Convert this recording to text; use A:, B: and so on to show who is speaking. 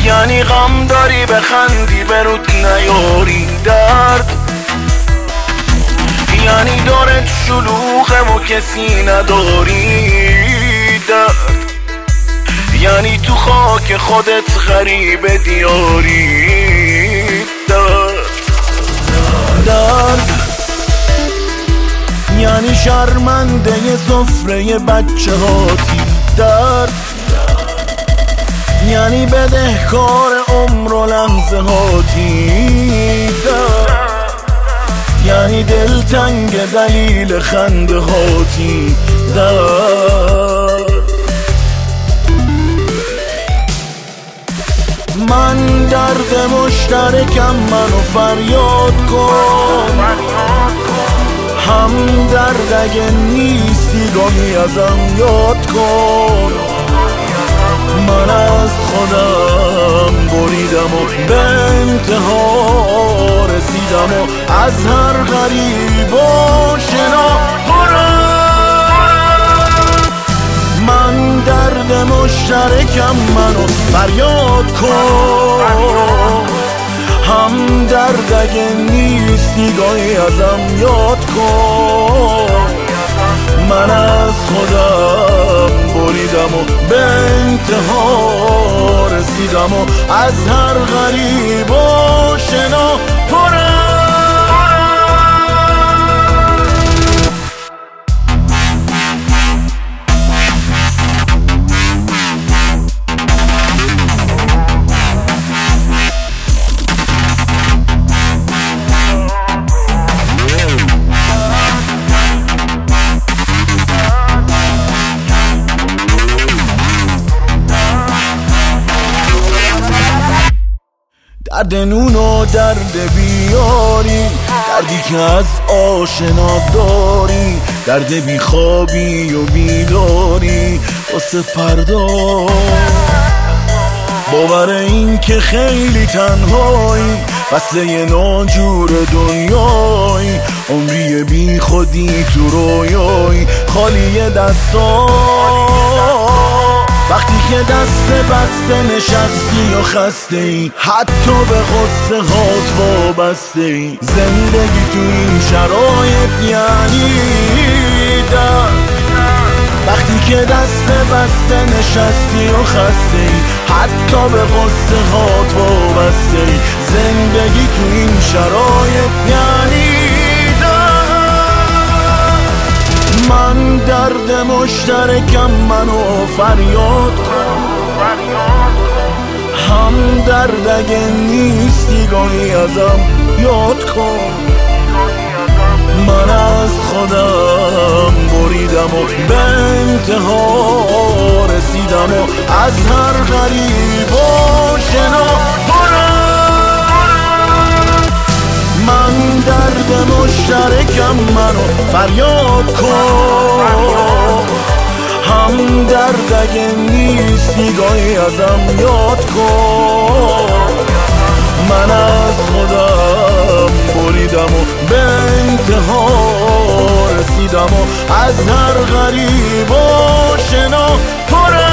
A: یعنی غم داری بخندی برود نیاری درد، یعنی دارت شلوغه و کسی نداری درد، یعنی تو خاک خودت غریب دیاری درد، یعنی شرمنده سفره بچه هاتی درد، یعنی بدهکار عمر و لحظه هاتی درد، یعنی دلتنگ دلیل خنده هاتی درد. من درد مشترکم، منو فریاد کن، هم درد اگه نیستی گاهی ازم یاد کن. من از خودم بریدم و به انتها رسیدم و از هر غریب و شنا پرم. من درد مشترکم، منو فریاد کن، هم درد اگه نیستی گاهی ازم یاد کن. من از خودم بریدم و به انتها رسیدم و از هر غریب و شنا پرم. درد نون و درد بیاری، دردی که از آشنا داری، درد بیخوابی و بیداری واسه فردا، باور این که خیلی تنهایی، وصله ناجور دنیایی، عمری بی خودی تو رویایی، خالی دستا. وقتی که دست بسته نشستی و خسته ای، حتی به غصه هات وابسته ای، زندگی تو این شرایط یعنی درد. وقتی که دست بسته نشستی و خسته ای، حتی به غصه هات وابسته ای، زندگی تو این شرایط یعنی من درد مشترکم، منو فریاد کن، هم درد اگه نیستی گاهی ازم یاد کن. من از خودم بریدم و به انتها رسیدم و از هر غریب و شنا پرم. من درد مشترکم، منو فریاد کن، هم درد اگه نیستی گاهی ازم یاد کن. من از خودم بریدم و به انتها رسیدم و از هر غریب و شنا پرم.